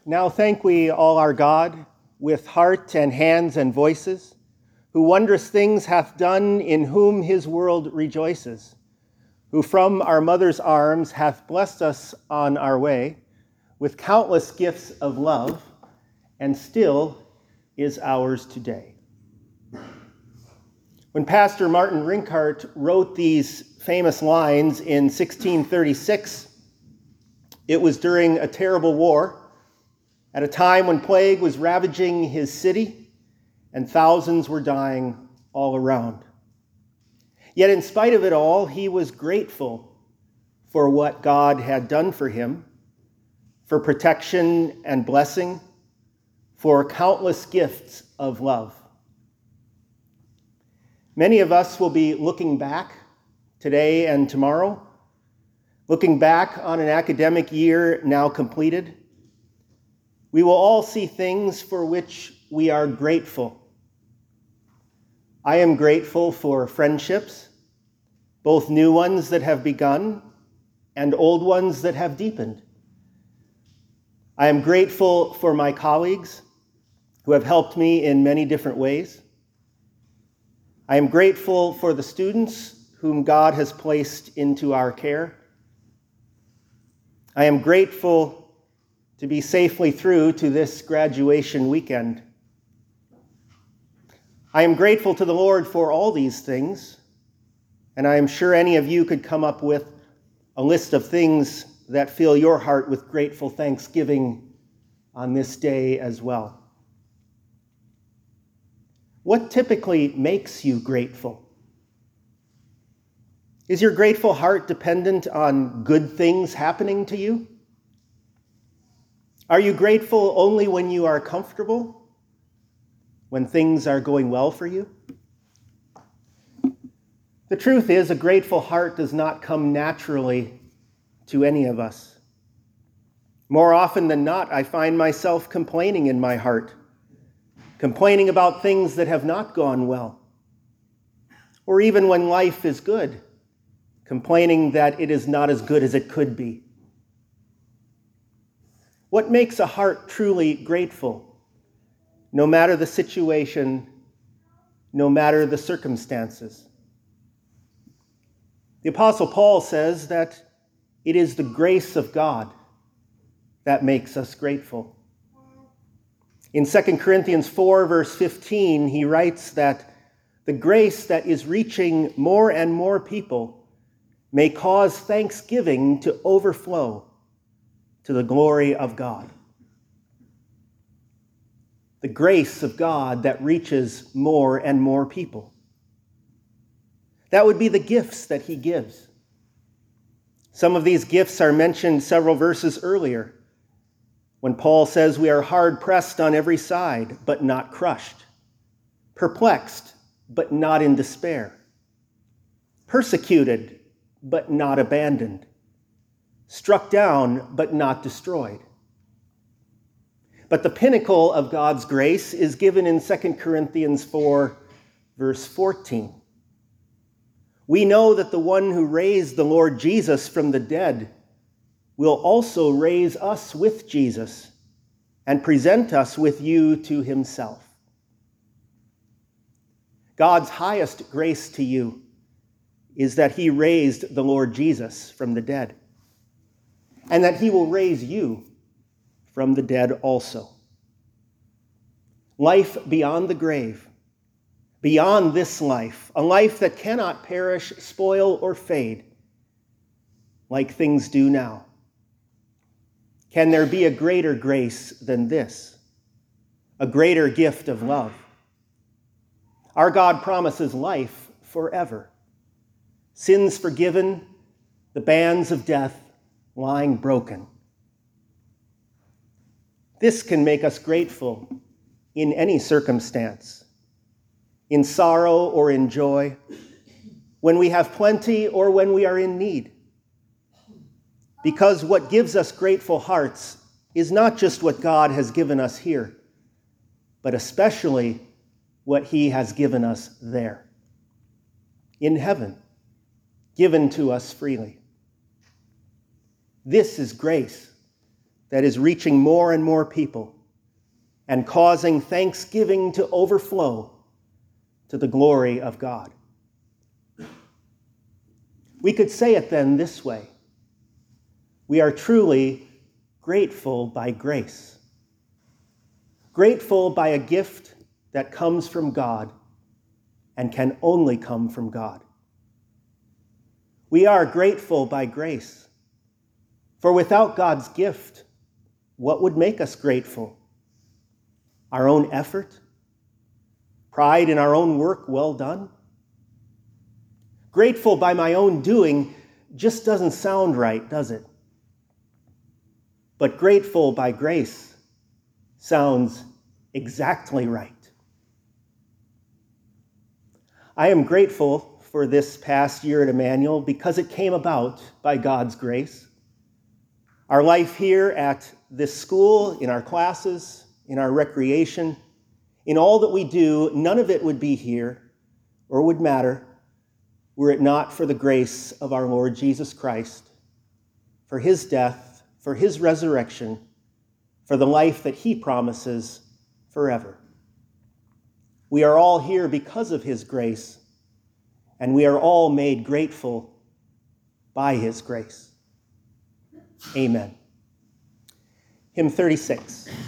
Now thank we all our God with heart and hands and voices, who wondrous things hath done, in whom his world rejoices, who from our mother's arms hath blessed us on our way with countless gifts of love, and still is ours today. When Pastor Martin Rinkart wrote these famous lines in 1636, it was during a terrible war, at a time when plague was ravaging his city and thousands were dying all around. Yet in spite of it all, he was grateful for what God had done for him, for protection and blessing, for countless gifts of love. Many of us will be looking back today and tomorrow, looking back on an academic year now completed. We will all see things for which we are grateful. I am grateful for friendships, both new ones that have begun and old ones that have deepened. I am grateful for my colleagues who have helped me in many different ways. I am grateful for the students whom God has placed into our care. I am grateful to be safely through to this graduation weekend. I am grateful to the Lord for all these things, and I am sure any of you could come up with a list of things that fill your heart with grateful thanksgiving on this day as well. What typically makes you grateful? Is your grateful heart dependent on good things happening to you? Are you grateful only when you are comfortable, when things are going well for you? The truth is, a grateful heart does not come naturally to any of us. More often than not, I find myself complaining in my heart, complaining about things that have not gone well, or even when life is good, complaining that it is not as good as it could be. What makes a heart truly grateful, no matter the situation, no matter the circumstances? The Apostle Paul says that it is the grace of God that makes us grateful. In 2 Corinthians 4, verse 15, he writes that the grace that is reaching more and more people may cause thanksgiving to overflow to the glory of God. The grace of God that reaches more and more people. That would be the gifts that he gives. Some of these gifts are mentioned several verses earlier, when Paul says we are hard-pressed on every side, but not crushed, perplexed, but not in despair, persecuted, but not abandoned, struck down, but not destroyed. But the pinnacle of God's grace is given in 2 Corinthians 4, verse 14. We know that the one who raised the Lord Jesus from the dead will also raise us with Jesus and present us with you to himself. God's highest grace to you is that he raised the Lord Jesus from the dead, and that he will raise you from the dead also. Life beyond the grave, beyond this life, a life that cannot perish, spoil, or fade, like things do now. Can there be a greater grace than this? A greater gift of love? Our God promises life forever, sins forgiven, the bands of death lying broken. This can make us grateful in any circumstance, in sorrow or in joy, when we have plenty or when we are in need. Because what gives us grateful hearts is not just what God has given us here, but especially what he has given us there, in heaven, given to us freely. This is grace, that is reaching more and more people and causing thanksgiving to overflow to the glory of God. We could say it then this way: we are truly grateful by grace, grateful by a gift that comes from God and can only come from God. We are grateful by grace, for without God's gift, what would make us grateful? Our own effort? Pride in our own work well done? Grateful by my own doing just doesn't sound right, does it? But grateful by grace sounds exactly right. I am grateful for this past year at Emmanuel because it came about by God's grace. Our life here at this school, in our classes, in our recreation, in all that we do, none of it would be here or would matter were it not for the grace of our Lord Jesus Christ, for his death, for his resurrection, for the life that he promises forever. We are all here because of his grace, and we are all made grateful by his grace. Amen. Hymn 36.